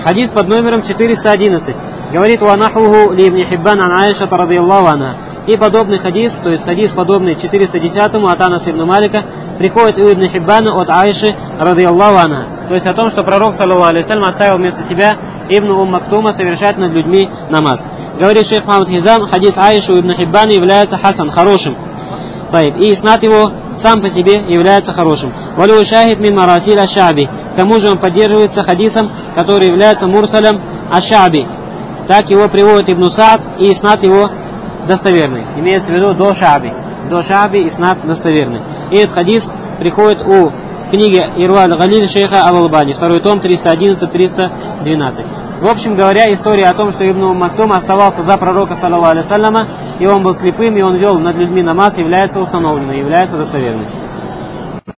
Хадис под номером 411. Говорит: «Уанахуху ли ибн Хиббан ан Аиша радийаллаху анха». И подобный хадис, то есть хадис подобный 410-му от Анаса ибн Малика, приходит у ибн Хиббана от Аиши радийаллаху анха. То есть о том, что пророк, саллаллаху алейхи вассалям, оставил вместо себя ибн Мактума совершать над людьми намаз. Говорит шейх Мухаммад Хизам: хадис Аиши у ибн Хиббана является хасан, хорошим. И иснад его сам по себе является хорошим. Валю шахид мин марасиль аш-Ша'би. К тому же он поддерживается хадисом, который является мурсалем аш-Ша'би. Так его приводит Ибн Саад, и иснад его достоверный. Имеется в виду до Ша'би. До Ша'би иснад достоверный. И этот хадис приходит у книги Ирва аль-Галиль шейха Аль-Албани, второй том, 311-312. В общем говоря, история о том, что Ибн Мактум оставался за пророка, саллаллаху алейхи вассаляма, и он был слепым, и он вел над людьми намаз, является установленной, является достоверной.